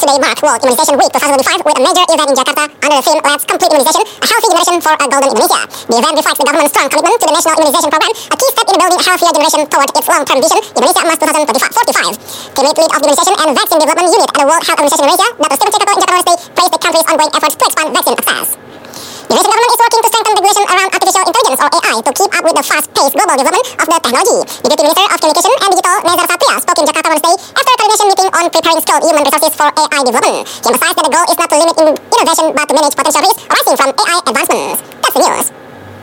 today marked World Immunization Week 2025 with a major event in Jakarta under the theme Let's Complete Immunization, a healthy generation for a golden Indonesia. The event reflects the government's strong commitment to the national immunization program, a key step in building a healthier generation toward its long-term vision, Indonesia Emas 2045. Team lead of the Immunization and Vaccine Development Unit at the World Health Organization Indonesia, Dr. Stephen Cekoko in Jakarta State, praised the country's ongoing efforts to expand vaccine access. The Indonesian government is working to strengthen regulation around artificial intelligence or AI to keep up with the fast-paced global development of the technology. The Deputy Minister of Communication and Digital, Nezar Satria, spoke in Jakarta Wednesday after a coordination meeting on preparing skilled human resources for AI development. He emphasized that the goal is not to limit innovation but to manage potential risks arising from AI advancements. That's the news.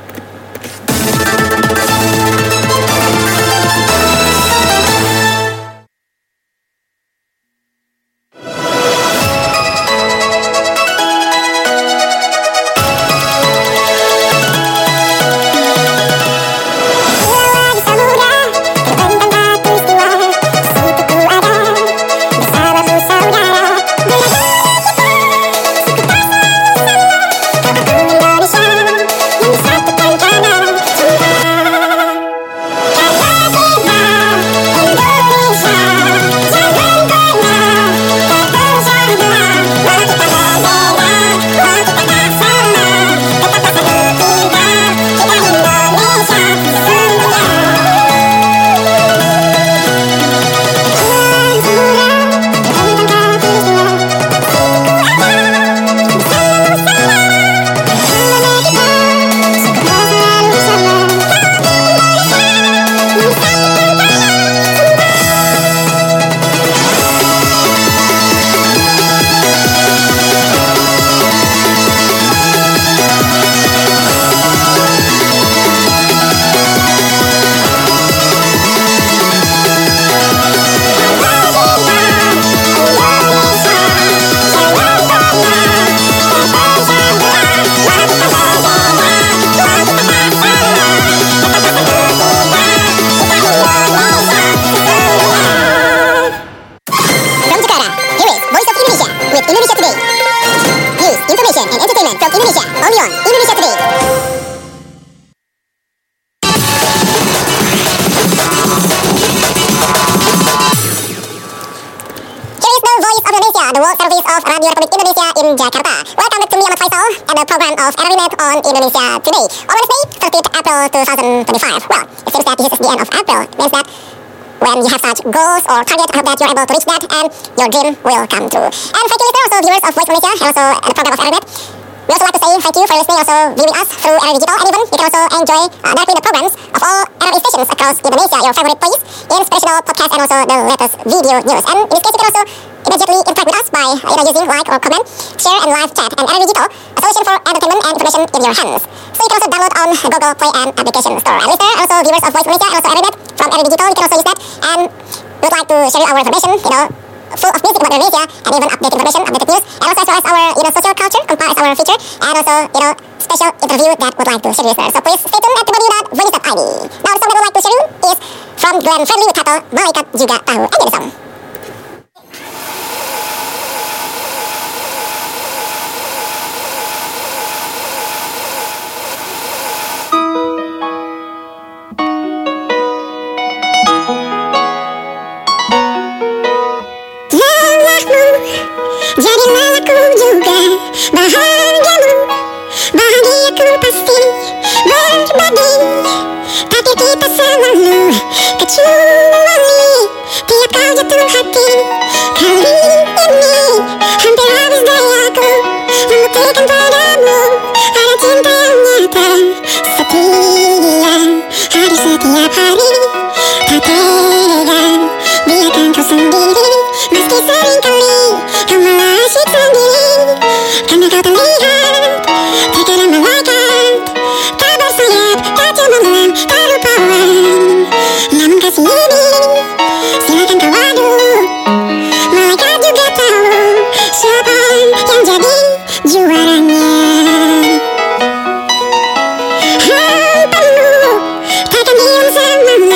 The World Service of Radio Republik Indonesia in Jakarta. Welcome back to me, Ahmad Faisal, and the program of RRINet on Indonesia Today. On Wednesday, 30th April 2025. Well, it seems that this is the end of April. It means that when you have such goals or targets, I hope that you're able to reach that and your dream will come true. And thank you, listeners, also viewers of Voice Malaysia, and also the program of RRINet. We also like to say thank you for listening, also viewing us through RRI Digital, and even you can also enjoy directly the programs of all RRI stations across Indonesia, your favorite place, inspirational podcast, and also the latest video news. And in this case, you can also immediately interact with us by using like or comment, share, and live chat. And RRI Digital, a solution for entertainment and information in your hands. So you can also download on Google Play and application store. And listeners, also viewers of Voice Malaysia, and also RRINet from RRI Digital, you can also use that. And we would like to share our information, full of music about Indonesia, and even updated information, updated news, and also as well as our social culture, Compa is our feature, and also special interview that would like to share with listeners. So please stay tuned at www.voice.id. Now the song that I would like to share you is from Glenn Fredly with title Malaikat Juga Tahu. Enjoy the song. Jadilah aku juga bahagiamu, bahagiaku pasti berbagi, tapi kita selalu kecuali tiap kau jatuh hati. Kali ini hampir habis dayaku membuktikan padamu ada cinta yang nyata, setia hari setiap hari. Tak tega biarkan kau sendiri, meski seringkali kau malah asyik sendiri, karena kau terlihat terkadang malaikat, tak bersayap, tak cemerlang, tak rupawan. Namun kasih ini silakan kau adu, malaikat juga tahu siapa yang jadi juaranya. Hampamu takkan diam selama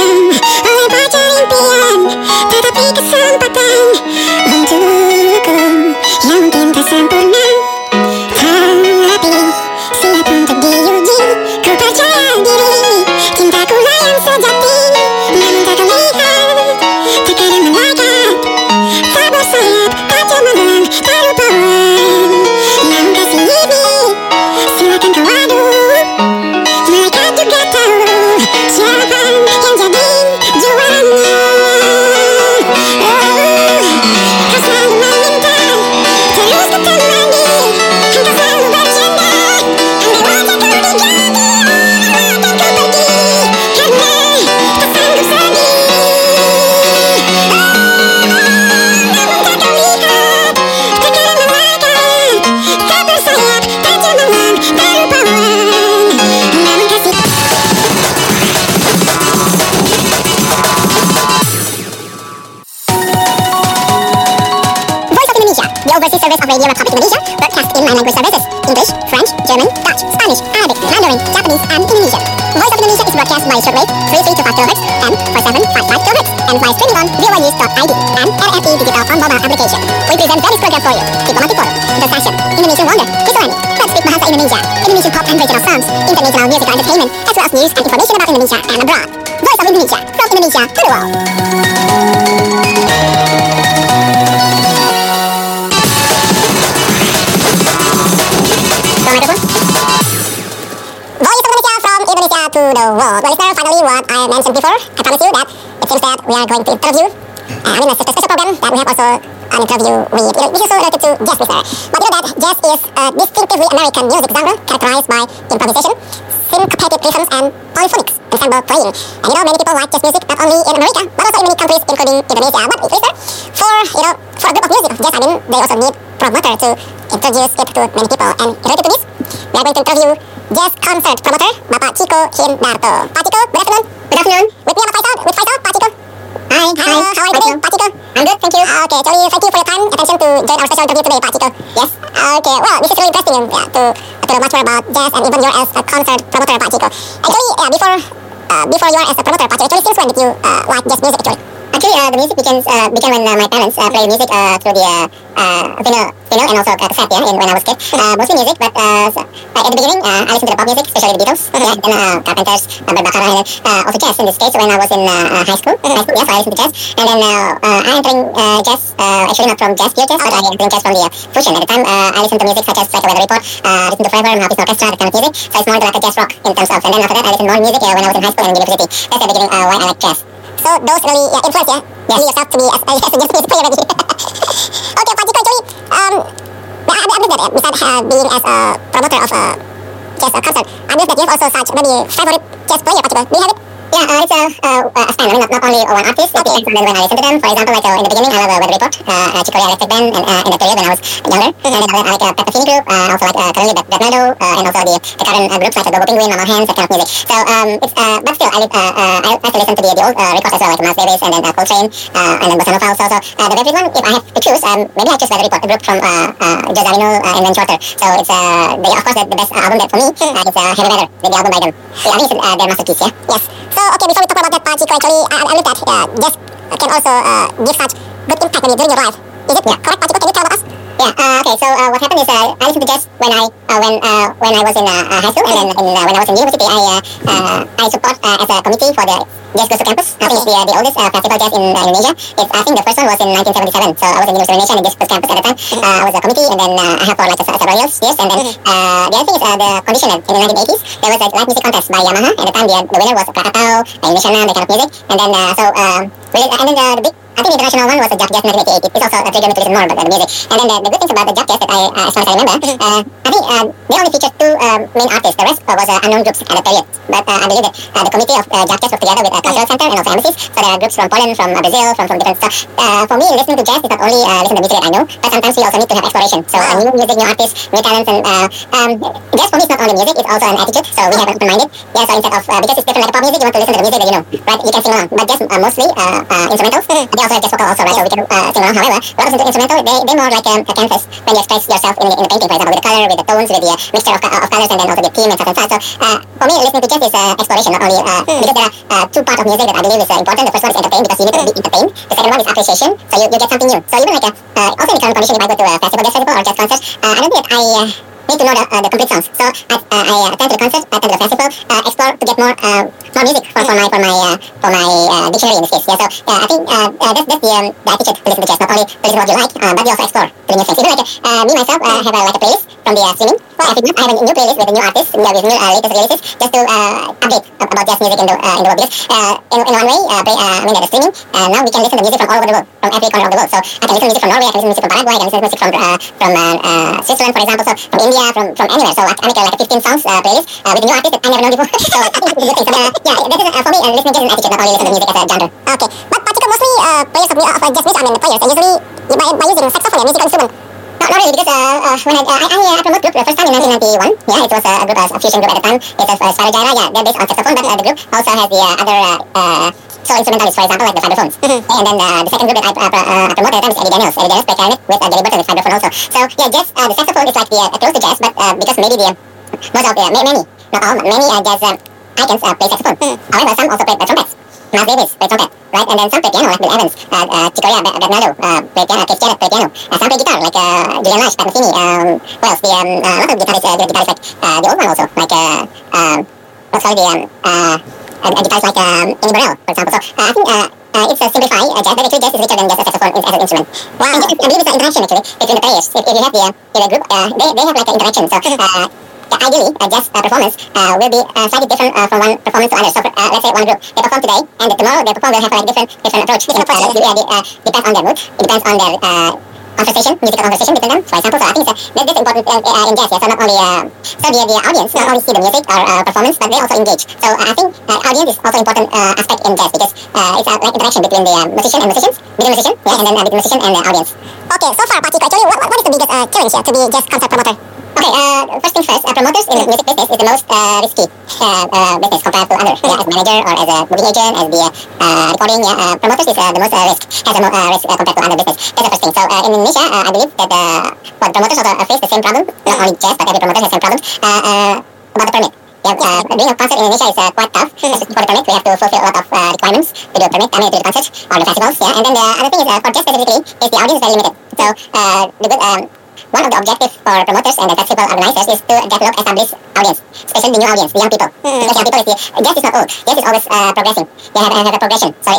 The overseas service of Radio Republic Indonesia broadcasts in 9 language services: English, French, German, Dutch, Spanish, Arabic, Mandarin, Japanese, and Indonesian. Voice of Indonesia is broadcast by shortwave 3325 kHz and 4755 kHz and by streaming on voanews.id and RFE Digital on mobile application. We present various program for you: Diplomatic Forum, The Session, Indonesian Wonder, Islamic, Let's Speak Bahasa Indonesia, Indonesian pop and regional songs, international musical entertainment, as well as news and information about Indonesia and abroad. Voice of Indonesia, from Indonesia to the world. Voice of Indonesia from Indonesia to the world. Well, listener, finally, what I mentioned before, I promise you that it seems that we are going to interview. A special program that we have also an interview with. This is also related to jazz, listener. But you know that jazz is a distinctively American music genre characterized by improvisation, syncopated rhythms, and polyphonics, ensemble playing. And you know, many people like jazz music not only in America, but also in many countries, including Indonesia. But listener, for a group of music, jazz, they also need promoter to introduce it to many people. And related to this, we are going to interview jazz concert promoter, Bapak Chico Hindarto. Pak Chico, good afternoon. Good afternoon. With me, Pak Faisal, Pak Chico. Hi. How are you doing, Pak Chico? I'm good, thank you. Okay, so thank you for your time, attention to join our special interview today, Pak Chico. Yes. Okay, well, this is really interesting to know much more about jazz and even you as a concert promoter, Pak Chico. Actually, before you are as a promoter, Pak Chico, actually, since when did you like jazz music, actually? Actually, the music began when my parents played music through the vinyl and also cassette, when I was a kid. Mostly music, but at the beginning, I listened to the pop music, especially the Beatles, then Carpenters, Bert Bacharach, and also jazz in this case when I was in high school. Yes, I listened to jazz. And then I entering jazz, actually not from jazz, pure jazz, but I entering jazz from the fusion. At the time, I listened to music such as like Weather Report, listened to Forever, Happy Orchestra, that kind of music. So it's more like a jazz rock in terms of. And then after that, I listened more music when I was in high school and university. That's the beginning why I like jazz. So those really influence, you yourself to be as a jazz music player already. Okay, Pak Chico, actually, I believe that besides being as a promoter of a jazz concert, I believe that you have also such maybe favorite jazz player, Pak Chico. Do you have it? Yeah, it's a span. I mean, not only one artist. It depends on when I listen to them. For example, like in the beginning, I love Weather Report, Chick Corea Electric Band, and in the period when I was younger. And then I like Pepper Fini Group, also like currently Bad Mellow, and also the current groups like the Bobo Penguin, Mama Hands, that kind of music. So but still, I like to listen to the old records as well, like Miles Davis and then Coltrane, and then Bossa Nova also. So the favorite one, if I have to choose, maybe I choose Weather Report, a group from Joe Zawinul and Wayne Shorter. So it's of course the best album that for me is Heavy Weather, the album by them. Yeah, I think it's their masterpiece. Yeah. Yes. So okay, before we talk about that, Pak Chico, actually, I believe that jazz can also give such good impact maybe during your life. Is it correct, Pak Chico? Can you tell about us? Yeah. Okay. So what happened is I listened to jazz when I was in high school, and then when I was in university, I support as a committee for the Jazz Goes to Campus. I think it's the oldest festival jazz in Indonesia. I think the first one was in 1977. So I was in University of Indonesia and Jazz Goes to Campus at the time. I was a committee, and then I have for like several years. And then the other thing is the condition in the 1980s. There was a live music contest by Yamaha. At the time, the winner was Krakatau, Indonesian, that kind of music. And then the big, I think the international one was the Jazz 1988. It's also a trigger me to listen more about the music. And then the good things about the Jazz that as far as I remember, I think they only featured two main artists. The rest was unknown groups at the period. But I believe that the committee of Jazz worked together with Cultural Center and also embassies. So there are groups from Poland, from Brazil, from different stuff. For me, listening to jazz is not only listen to music that I know, but sometimes we also need to have exploration. So new music, new artists, new talents, and jazz for me is not only music, it's also an attitude. So we have open-minded. Yeah, so instead of because it's different like pop music, you want to listen to the music that you know, right? You can sing along. But jazz mostly instrumentals. They also have jazz vocal also, right? So we can sing along. However, when I listen to instrumental, they more like a canvas when you express yourself in the painting, for example, with the color, with the tones, with the mixture of colors, and then also the theme and such and such. So for me, listening to jazz is exploration, not only because there are two parts of music that I believe is important. The first one is entertain, because you need to be entertained. The second one is appreciation, so you get something new. So even like also in the current condition, if I go to a jazz festival or jazz concert, I don't think that I need to know the complete songs. So I attend to the concert, attend to the festival, explore to get more music for my dictionary in this case. Yeah, so I think that's the attitude to listen to jazz. Not only to listen to what you like, but you also explore to the new things. Even like me myself, have like a playlist from the streaming. Every month I have a new playlist with the new artists, with new latest releases, just to update about jazz music in the world. Because in one way, the streaming, now we can listen to music from all over the world, from every corner of the world. So I can listen to music from Norway, I can listen to music from Paraguay, I can listen to music from Switzerland, for example, so from India, from anywhere. So I make like a 15 songs playlist with new artists that I never known before. So I think it's a good thing. So yeah, that is for me, listening jazz is an attitude, not only listen to music as a genre. Okay, but Pak Chico, mostly players of jazz music, the players, are usually by using saxophone, musical instrument. Not really, because when I promote group the first time in 1991. Yeah, it was a group, a fusion group at the time. It's a Spyro Gyra. Yeah, they're based on saxophone, but the group also has the other solo instrumentalists, for example, like the vibraphones. And then the second group that I promoted at the time is Eddie Daniels. Eddie Daniels played clarinet with Gary Burton with vibraphone also. So yeah, jazz, the saxophone is like the close to jazz, but because maybe the most of the many, not all, many jazz icons play saxophone. However, some also play trumpets. Miles Davis played trumpet, right? And then some play piano, like Bill Evans, Chicoria Bernardo played piano, Keith Jarrett played piano. Some play guitar, like Julian Lash, Pat Metheny. What else? A lot of guitarists, good guitarists, like the old one also, like what's called a guitarist like Amy Burrell, for example. So I think it's a simplified jazz, but actually jazz is richer than just a saxophone as an instrument. Wow. And I believe it's an interaction actually between the players. If you have the group, they have like an interaction. So ideally, a jazz performance will be slightly different from one performance to another. So let's say one group, they perform today, and tomorrow they perform will have like different approach. Depends on their mood. It depends on their musical conversation between them, for example. So I think that's important in jazz. Yeah. So not only the audience not only see the music or performance, but they also engage. So I think audience is also important aspect in jazz, because it's like interaction between the musician and musicians, between musician, yeah, and then between musician and the audience. Okay, so far, Pak Chico, actually, what is the biggest challenge here to be jazz concert promoter? Okay, first thing first, promoters in the music business is the most risky business compared to others. Yeah, as manager or as a booking agent, as the recording, yeah, promoters is the most risk, has the most risk compared to other business. That's the first thing. So in Indonesia, I believe that promoters also face the same problem. Not only jazz, but every promoter has the same problem about the permit. Yeah, doing a concert in Indonesia is quite tough. For the permit, we have to fulfill a lot of requirements to do a permit, to do the concerts or the festivals. Yeah, and then the other thing is for jazz specifically is the audience is very limited. So the good one of the objectives for promoters and the festival organizers is to develop established audience, especially the new audience, the young people. Because young people jazz is not old. Jazz is always progressing. They have a progression. So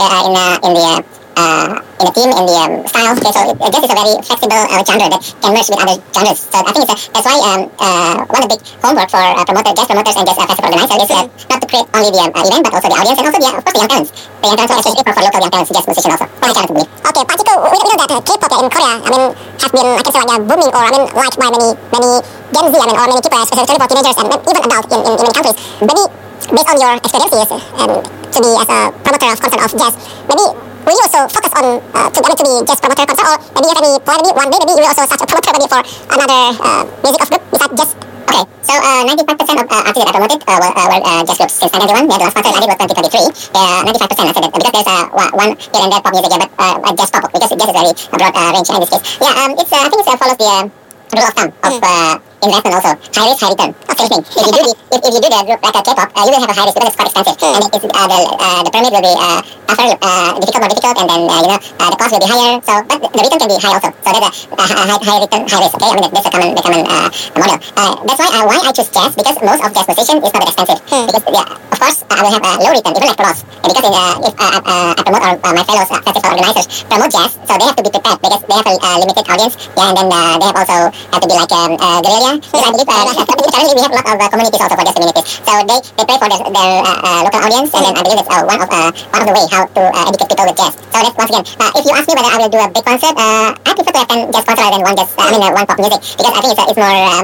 in the theme, in the style. Okay, so jazz is a very flexible genre that can merge with other genres. So I think that's why one of the big homework for jazz promoters and jazz festival organizers is not to create only the event, but also the audience and also of course the young talents. The young talents, especially for local young talents, jazz musicians also. Only talent to believe. Okay, Pak Chico, we know that K-pop in Korea, has been, I can say, like booming, or liked by many Gen Z, or many people, especially for teenagers and even adults in many countries. Maybe based on your experiences to be as a promoter of concert of jazz, maybe will you also focus on to be jazz promoter concert, or maybe you have any plan, maybe one day maybe you will also start a promoter maybe for another music of group besides jazz? Okay, so 95% of artists that I promoted were jazz groups since 1991. Yeah, the last concert I did was 2023. 95%, I said that, because there's one here and there pop music, yeah, but jazz pop, because jazz is very broad range in this case. Yeah, I think it follows the rule of thumb of investment also. High risk, high return. Same thing. If you do the group like a K-pop, you will have a high risk because it's quite expensive. And the permit will be tougher, more difficult, and then the cost will be higher. So, but the return can be high also. So there's a high return, high risk. Okay, I mean that's a common model. That's why I choose jazz, because most of jazz musicians is not that expensive. Because of course I will have a low return, even like promos. Because if I promote, or my fellow festival organizers promote jazz, so they have to be prepared because they have a limited audience. Yeah, and then they have also have to be like guerrilla. Because I believe currently we have a lot of communities also for jazz communities. So they pray for their local audience, and then I believe that's one of the way how to educate people with jazz. So that's once again, if you ask me whether I will do a big concert, I prefer to have 10 jazz concerts rather than one pop music, because I think it's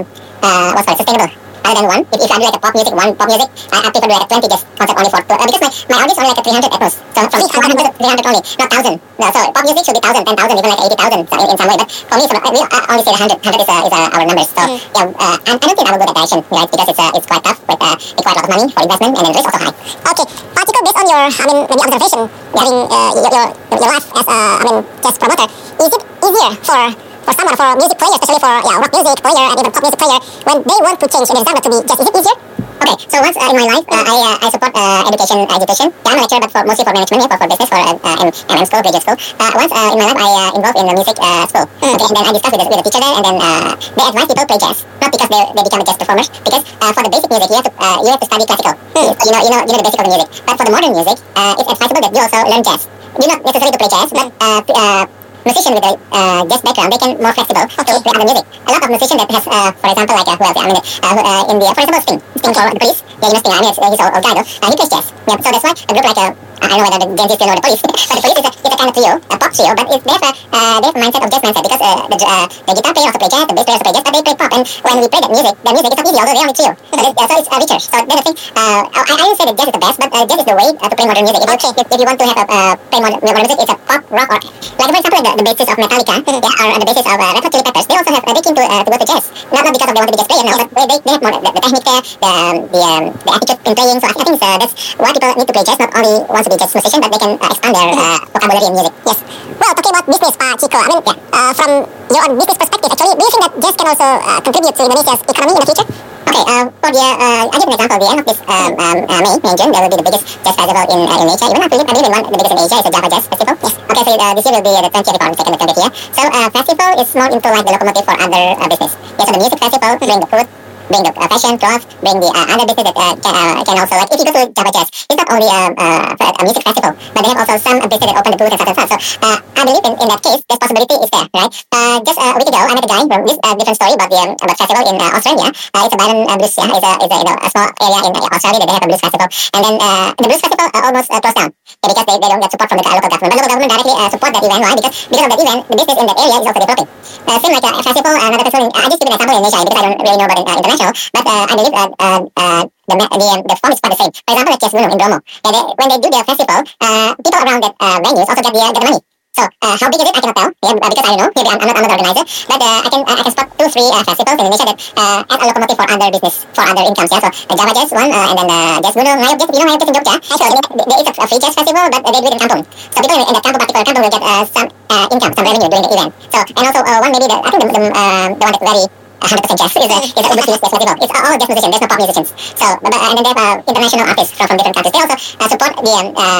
more sustainable. Other than one, if I do like a pop music, one pop music, I prefer to do like a 20 jazz concert only for because my audience only like a 300 at most. So from 100 to 300 only, not 1,000. No, so pop music should be 1,000, 10,000, even like 80,000 in some way. But for me, we only say 100. 100 is our numbers. So yeah, I don't think I will go that direction, right? Because it's quite tough, require a lot of money for investment, and then risk also high. Okay, Pak Chico, based on your maybe observation during your life as jazz promoter, is it easier for someone, for music players, especially for rock music player and even pop music player, when they want to change their genre to be jazz, is it easier? Okay, so once in my life, I support education. Yeah, I'm a lecturer, but mostly for management, for business, for MM school, graduate school. Once in my life, I involved in the music school. Okay, and then I discussed with the teacher there, and then they advise people play jazz, not because they become jazz performers, because for the basic music, you have to study classical. So you know the basic of the music. But for the modern music, it's advisable that you also learn jazz. You're not necessary to play jazz, but musician with a jazz background, they can more flexible to play other music. A lot of musicians that has, for example, like who else? For example, Sting for the Police. Yeah, you know Sting. He's an old guy though. He plays jazz. Yeah, so that's why a group like I don't know whether the Gen Z still know the Police, but the Police is a kind of trio, a pop trio, but they have a they have a mindset of jazz mindset because the guitar player also play jazz, the bass player also play jazz, but they play pop. And when we play that music is not easy, although they are only trio. So it's richer. So that's the thing. I wouldn't say that jazz is the best, but jazz is the way to play modern music. If you want to have play modern music, it's a pop, rock, or like for example the bassist of Metallica, or the bassist of Red Hot Chili Peppers. They also have they came to go to jazz. Not because they want to be jazz player, no, but they have more the technique there, the attitude in playing. So I think that's why people need to play jazz. Not only want to be jazz musician, but they can expand their vocabulary in music. Yes. Well, talking about business, Pak Chico, I mean, from your own business perspective, actually, do you think that jazz can also contribute to Indonesia's economy in the future? Okay, for the I'll give an example. The end of this May, June, there will be the biggest jazz festival in Asia. Even I believe the biggest in Asia is the Java Jazz Festival. Yes. Okay, so this year will be the 20th recording, second the 20th year. So festival is more into like the locomotive for other business. Yes, so the music festival bring the food, bring the fashion, cloth, bring the other business that can also, like if you go to Java Jazz, it's not only a music festival, but they have also some business that open the booth and stuff and stuff. So I believe in that case, this possibility is there, right? Just a week ago, I met a guy from this different story about the festival in Australia. It's a Byron Blues, yeah, it's a small area in Australia that they have a blues festival, and then the blues festival almost closed down because they don't get support from the local government. But local government directly support that event. Why? Because of that event, the business in that area is also developing. Same like a festival, another festival. I just give an example in Asia because I don't really know about international, but I believe the form is quite the same. For example, like Jazz Bruno in Bromo, when they do their festival, people around that venues also get the money. So how big is it? I cannot tell, because I don't know. Maybe I'm not the organizer, but I can spot 2-3 festivals in Indonesia that as a locomotive for other business, for other incomes. Yeah, so the Java Jazz one, and then Jazz Bruno, Ngayog Jazz, Ngayog Jazz in Jogja. So there is a free jazz festival, but they do it in kampung. So people in that particular kampung will get some income, some revenue during the event. So and also one maybe I think the one that's very 100% jazz is a Ubud Jazz Festival. It's all jazz musicians. There's no pop musicians. So and then they have international artists from different countries. They also support the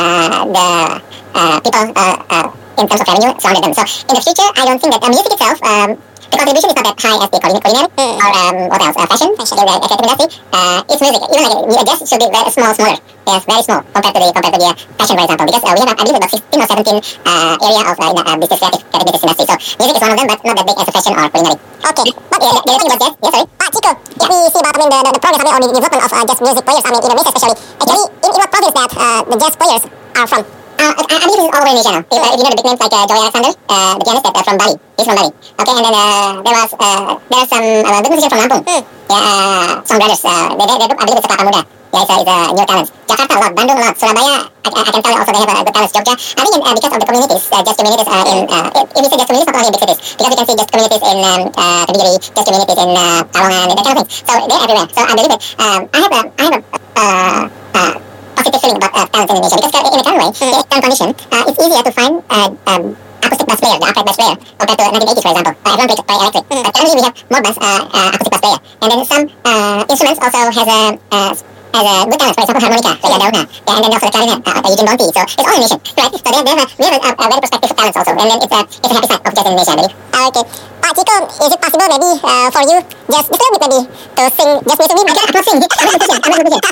people in terms of revenue surrounding them. So in the future, I don't think that music itself, the contribution is not that high as the culinary or what else, fashion in the creative industry. It's music. Even like jazz should be very smaller. Yes, very small compared to the fashion, for example. Because we have I believe about 16 or 17 area of business creative business industry. So music is one of them, but not that big as a fashion or culinary. Okay. But the other thing about jazz, yes, sorry. Pak Chico, if we see about the progress or the development of jazz music players, in Indonesia especially, actually, in what province that the jazz players are from? I believe this is all over Indonesia now. If you know the big names like Joey Alexander, the pianist that from Bali. He's from Bali. Okay, and then there are some big musicians from Lampung. Yeah, some brothers. I believe it's a Kakak Muda. Yeah, it's a new talent. Jakarta a lot, Bandung a lot, Surabaya. I can tell you also they have a good talent. Jogja. I think because of the communities, jazz communities in if we say jazz communities, not only in big cities, because you can see jazz communities in Kediri, jazz communities in Tawangan, that kind of thing. So they're everywhere. So I believe that I have a positive feeling about talent in Indonesia because in a current way, the current condition, it's easier to find acoustic bass player, the upright bass player, compared to 1980s, for example. Everyone play electric. But currently we have more bass acoustic bass player. And then some instruments also has a good talent, for example, harmonica, like Dauna. Yeah, and then also the clarinet, Eugene Bonti. So it's all Indonesian, right? So we have a very prospective talents also. And then it's a happy side of jazz in Indonesia, I believe. Okay. Pak Chico, is it possible maybe for you just a little bit maybe to sing jazz music? I'm not singing. I'm not musician.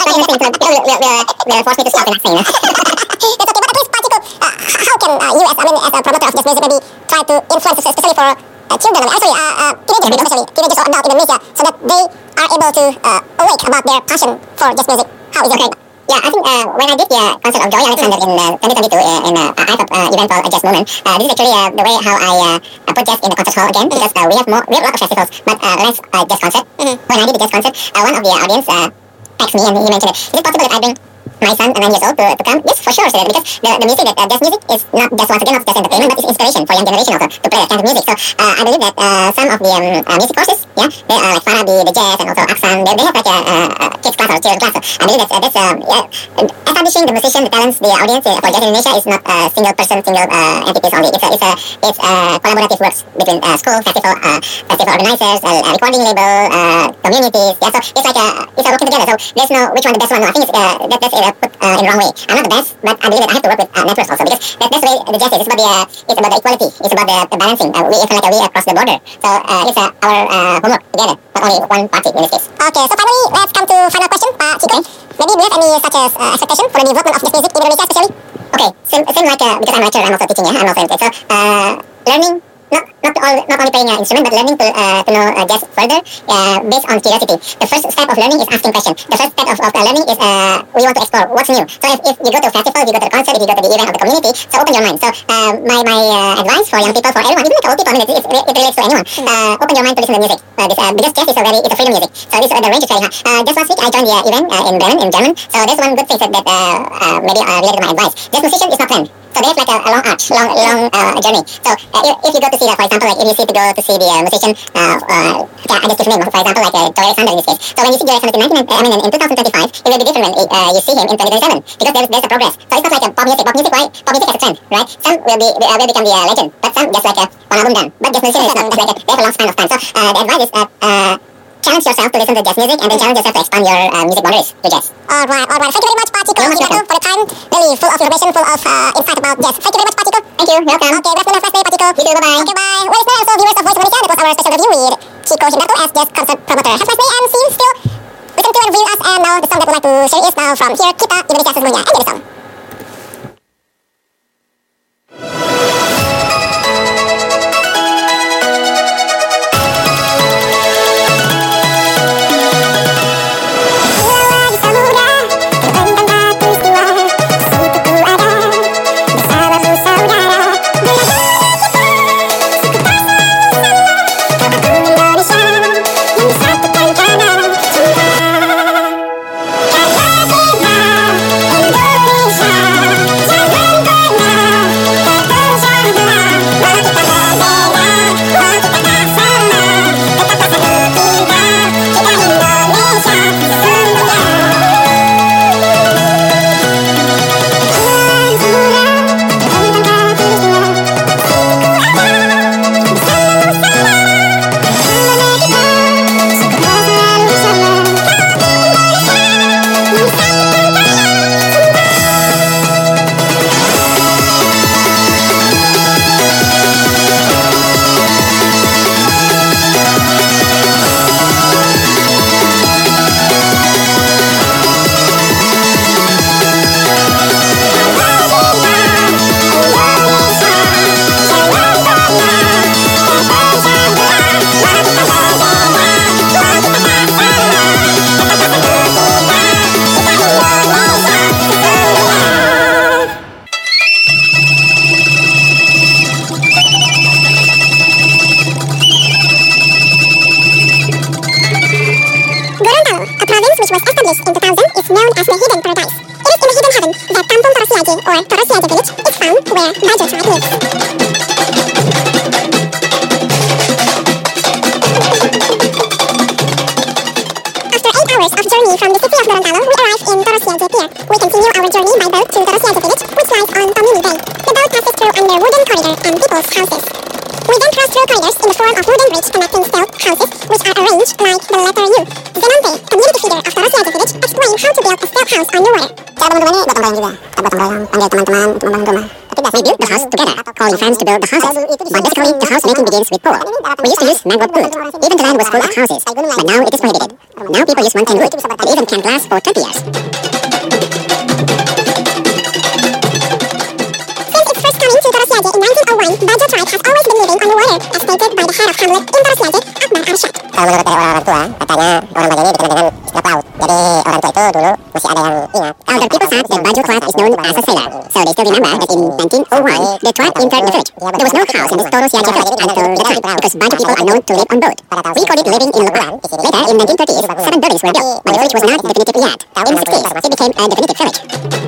We'll force me to stop and not sing. That's okay, but at least Pak Chico, how can you as a promoter of jazz music maybe try to influence, especially for children, teenagers or adults in Indonesia, so that they are able to awake about their passion for jazz music? How is it? Yeah, I think when I did the concert of Joey Alexander in 2022 in IFAP event called Jazz Moment, this is actually the way how I put jazz in the concert hall again, because we have a lot of festivals, but less jazz concert. When I did the jazz concert, one of the audience asked me and he mentioned that, is it possible that I bring my son, 9 years old, to come? Yes, for sure, said because the music, jazz music is not just, once again, not just entertainment, but it's inspiration for young generation also to play that kind of music. So I believe that some of the music courses, yeah, they are like Farabi, the jazz, and also Aksan, they have like a kids class or children class. So I believe that's establishing the musician, the talents, the audience for jazz in Indonesia is not a single person, single entities only. It's collaborative works between school, festival organizers, recording label, communities. Yeah, so it's working together. So there's no which one the best one. No, I think that's put in the wrong way. I'm not the best, but I believe that I have to work with networks also, because that's the way the jazz is. It's about the equality. It's about the balancing. We across the border. So it's our homework together, not only one party in this case. Okay, so finally, let's come to final question, Pak Chico. Maybe do you have any such as expectation for the development of jazz music in Indonesia especially? Okay, same like because I'm a lecturer, I'm also teaching. Yeah, I'm also educated. So learning. Not not only playing an instrument, but learning to know jazz further based on curiosity. The first step of learning is asking questions. The first step of learning is we want to explore what's new. So if you go to a festival, if you go to a concert, if you go to the event of the community, so open your mind. So my advice for young people, for everyone, even like old people, I mean, it relates to anyone. Open your mind to listen to music. Because jazz is it's a freedom music. So the range is very high. Just last week I joined the event in Bremen in German. So there's one good thing that maybe related to my advice. Jazz musician is not planned. So they have like a long arch, long journey. So if you go to see, for example, like if you go to see the musician, I just give a name, for example, like Joy Alexander in this case. So when you see Joy Alexander in 2025, it will be different when you see him in 2027 because there's a progress. So it's not like a pop music. Right? Pop music has a trend, right? Some will become the legend, but some just like one album done. But jazz musician is not. It's like they have a long span of time. So the advice is challenge yourself to listen to jazz music and then challenge yourself to expand your music boundaries to jazz. Alright. Thank you very much, Pachiko, for the time. Really full of information, full of insight about jazz. Thank you very much, Pachiko. Thank you. Welcome. Okay, good afternoon, first day, Pachiko. You too. Bye-bye. Okay, bye. Well, listeners and also viewers of Voice of Indonesia, that was our special review with Chico Himdato as jazz concert promoter. Have a nice day and see you still. Listen to and review us, and now the song that we'd like to share is now from Here Kita Indonesia Sesungguhnya. Enjoy the song. We built the house together, calling friends to build the houses. But basically, the house making begins with pool. We used to use mangrove wood. Even the land was full of houses, but now it is prohibited. Now people use one-time wood, and even can last for 20 years. Since its first coming to Torosiaje in 1901, Bajo tribe has always been living on the water, as stated by the head of Hamlet in Torosiaje, Akbar Arsyad. Kalau menurut orang tua, katanya orang Bajo ini dikenal dengan istilah pelaut. Jadi orang tua itu dulu masih ada yang ingat. Elder people said that Bajo tribe is known as a sailor, so they still remember that in 1901 the tribe entered the village. There was no house in this Torosiaje village until the time, because Bajo people are known to live on boat. We called it living in Lebaran. Later, in 1930s, 7 buildings were built, but the village was not definitive yet. In the 60s, it became a definitive village.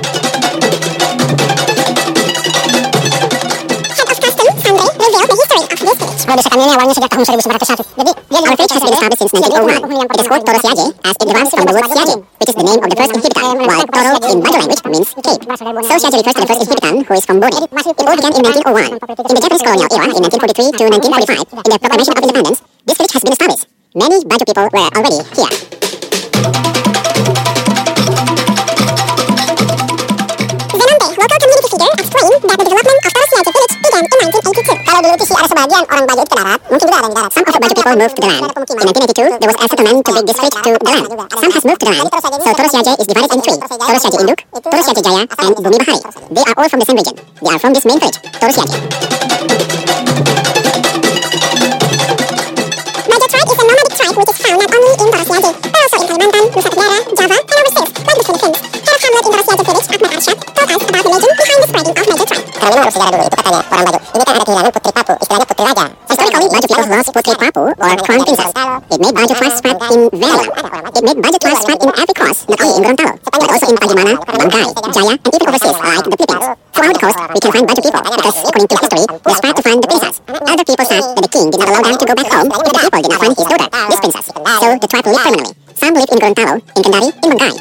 Desakannya ini awalnya sejak tahun 1901. Jadi, our village has been established since 1901. It is called Torosiaje, as it derives from the word Siaje, which is the name of the first inhabitant, while Toro in Bajo language means cave. So Siaje refers to the first inhabitant, who is from Bode. It all began in 1901. In the Japanese colonial era, in 1943 to 1945, in the proclamation of independence, this village has been established. Many Bajo people were already here. Local community figure explained that the development of Torosiaje village began in 1982. Kalau dulu itu sih ada sebagian orang Bajo itu ke darat, mungkin juga ada yang di darat. Some of the Bajo people moved to the land. In 1982, there was a settlement to bring this village to the land. Some has moved to the land, so Torosiaje is divided in three: Torosiaje Induk, Torosiaje Jaya, and Bumi Bahari. They are all from the same region. They are from this main village, Torosiaje. Caranya menurut sejarah dulu itu katanya orang Bajo ini kan ada kehilangan putri Papu, istilahnya putri raja. Historically, Bajo people lost Putri Papu or crown princess. It made Bajo tribe spread in Valley. It made Bajo tribe spread in every coast, not only in Gorontalo, but also in Pagimana, Banggai, Jaya, and even overseas like the Philippines. Throughout the coast, we can find Bajo people because, according to history, they spread to find the princess. Other people said that the king did not allow them to go back home, and the people did not find his daughter, this princess. So the tribe lived permanently. Some lived in Gorontalo, in Kendari, in Banggai.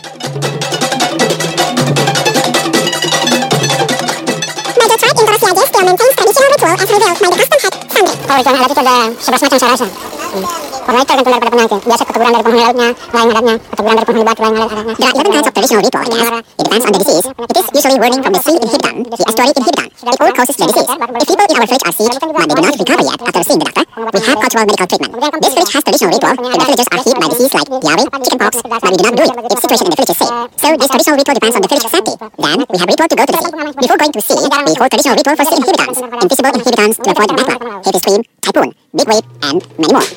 Bajo tribe in Torosiaje still maintains traditional ritual as revealed by the custom head Sandri. Kalau ritual adat itu ada 11 macam saya rasa. Karena itu tergantung daripada pengantin. Biasa keturunan dari penghuni lautnya, lain adatnya. Keturunan dari penghuni batu, lain adatnya. There are 11 kinds of traditional ritual, I guess. It depends on the disease. It is usually warning from the sea in Hibitan, the estuary in Hibitan. It all causes the disease. If people in our village are sick, but they do not recover yet after seeing the doctor, we have cultural medical treatment. This village has traditional ritual, and the villagers are hit by disease like diarrhea, chickenpox, but we do not do it if situation in the village is safe. So this traditional ritual depends on the village safety. Then we have ritual to go to the sea. Before going to sea, we hold traditional ritual for sea inhabitants, invisible inhabitants to avoid backlash, heavy stream, typhoon, big wave, and many more.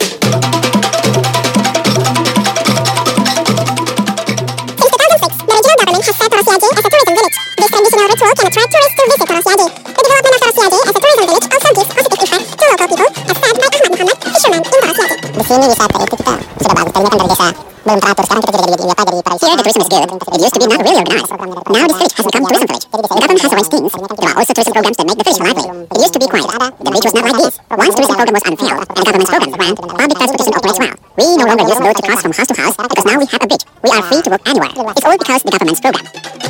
Since 2006, the regional government has set Torosiaje as a tourism village. This traditional ritual can attract tourists to visit Torosiaje. The development of Torosiaje as a tourism village also gives positive effect to local people, as said by Ahmad Muhammad, fisherman in Torosiaje. Di sini wisata itu kita sudah bagus. Tadinya kan dari desa belum teratur. Sekarang kita jadi dari para Here the tourism is good. It used to be not really organized. Now this village has become tourism village. The government has arranged things. There are also tourism programs that make the village lively. It used to be quiet. The village was not like this. Once tourism program was unveiled and the government's programs ran, public transportation operates well. We no longer use road to cross from house to house because now we have a bridge. We are free to walk anywhere. It's all because the government's program.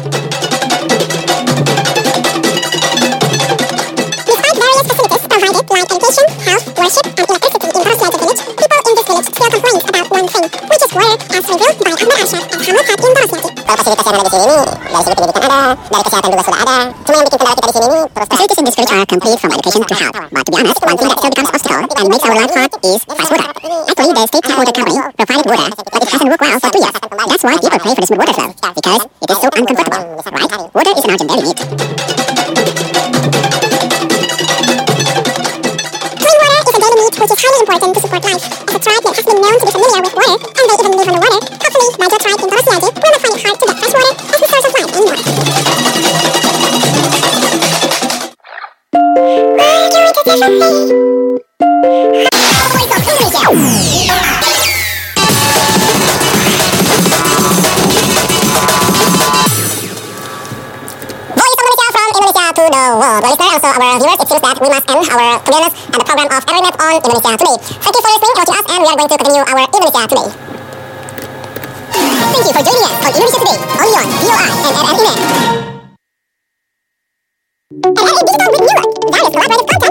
Despite various facilities provided like education, health, worship, and electricity in Torosiaje village, people in this village still complain about one thing, which is water, as revealed by Ahmad Arsyad at Hamlet Hut in Torosiaje. Kalau fasilitas yang ada di sini nih, dari segi pendidikan ada, dari kesehatan juga sudah ada. Cuma yang bikin kendala kita di sini nih, terus Facilities in this village are complete from education to health. But to be honest, one thing that still becomes obstacle and makes our life hard is fresh water. Actually, the state tap water company provided water, but it hasn't worked well for 2 years. That's why people pray for the smooth water flow, because it is so uncomfortable, right? Water is an urgent daily need. Clean water is a daily need which is highly important to support life. As a tribe that has been known to be familiar with water, and they even live on the water, hopefully Bajo tribe in Torosiaje will not find it hard to get fresh water as the source of life anymore. To the world. Well, listener, also our viewers, it seems that we must end our togetherness and the program of Everynet on Indonesia Today. Thank you for listening and watching us, and we are going to continue our Indonesia Today. Thank you for joining us on Indonesia Today, only on DOI and RRI Net. RRI Digital with New World. That is collaborative content.